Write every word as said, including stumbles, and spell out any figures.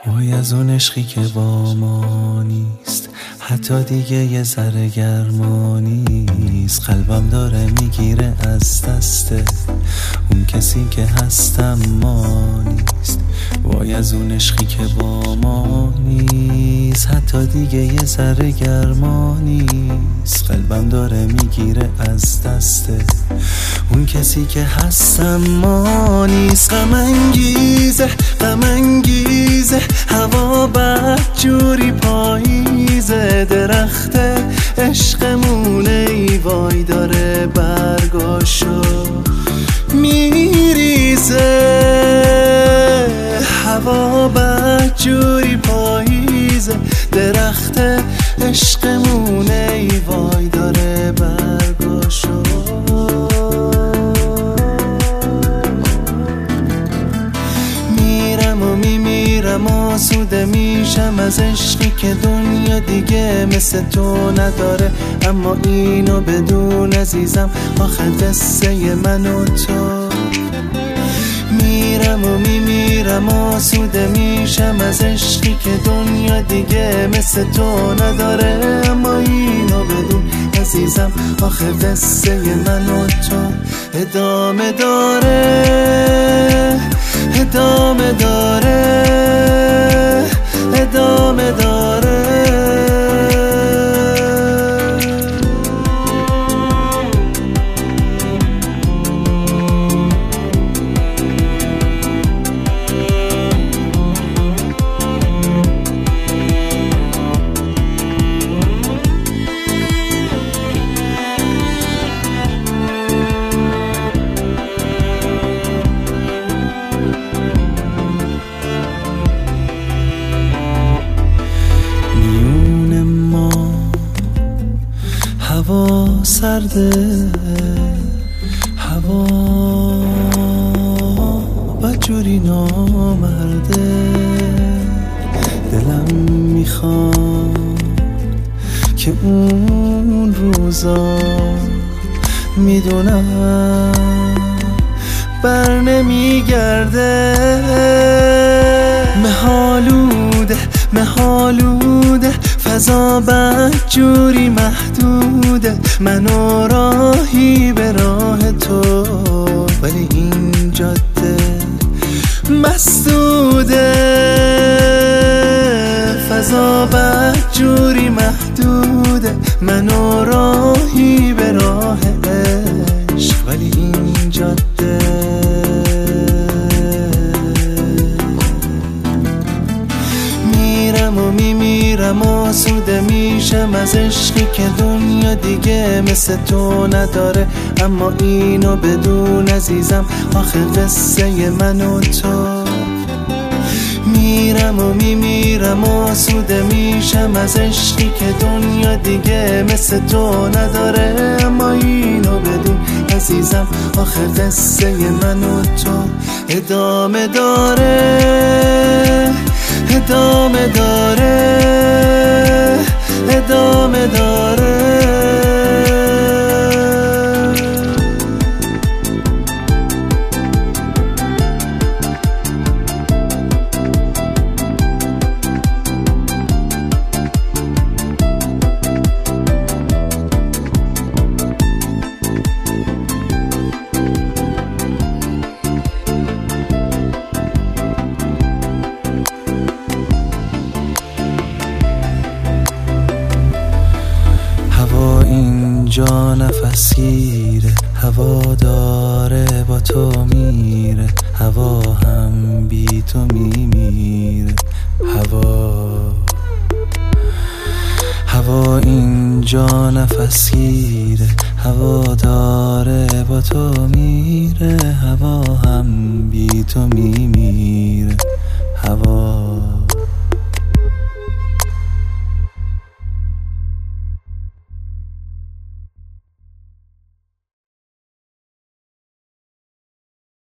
وای از اون عشقی که با ما نیست، حتی دیگه یه ذره گرما نیست. قلبم داره میگیره از دسته اون کسی که هستم ما نیست. وای از اون عشقی که با ما نیست، حتی دیگه یه ذره گرما نیست. قلبم داره میگیره از دسته اون کسی که هستم ما نیست. غم انگیزه غم انگیزه هوا بد جوری پاییزه، درخت عشقمونه ای وای داره برگاشو میریزه. هوا بد جوری پاییزه، درخت عشقمونه ای وای داره برگاشو. میرم و میمیرم آسوده میشم از عشقی که دنیا دیگه مثل تو نداره. اما اینو بدون عزیزم آخه قصه من و تو. میرم و میمیرم آسوده میشم از عشقی که دنیا دیگه مثل تو نداره. اما اینو بدون عزیزم آخه قصه من و تو ادامه داره ادامه داره ادامه داره. هوا سرده هوا بجوری نامرده، دلم میخواد که اون روزا میدونم بر نمیگرده. مهالوده مهالوده فضا بد جوری محدوده، منو راهی به راه تو ولی این جاده مسدوده. فضا بد جوری محدوده، منو راهی به راه عشق ولی این جاده و میمیرم آسوده میشم از عشقی که دنیا دیگه مثل تو نداره. اما اینو بدون عزیزم آخه قصه من و تو. میرم و میمیرم آسوده میشم از عشقی که دنیا دیگه مثل تو نداره. اما اینو بدون عزیزم آخه قصه من و تو ادامه داره ادامه داره ادامه داره. اینجا نفس گیره، هوا داره با تو میره، هوا هم بی تو میمیره. هوا هوا اینجا نفس گیره، هوا داره با تو میره، هوا هم بی تو میمیره.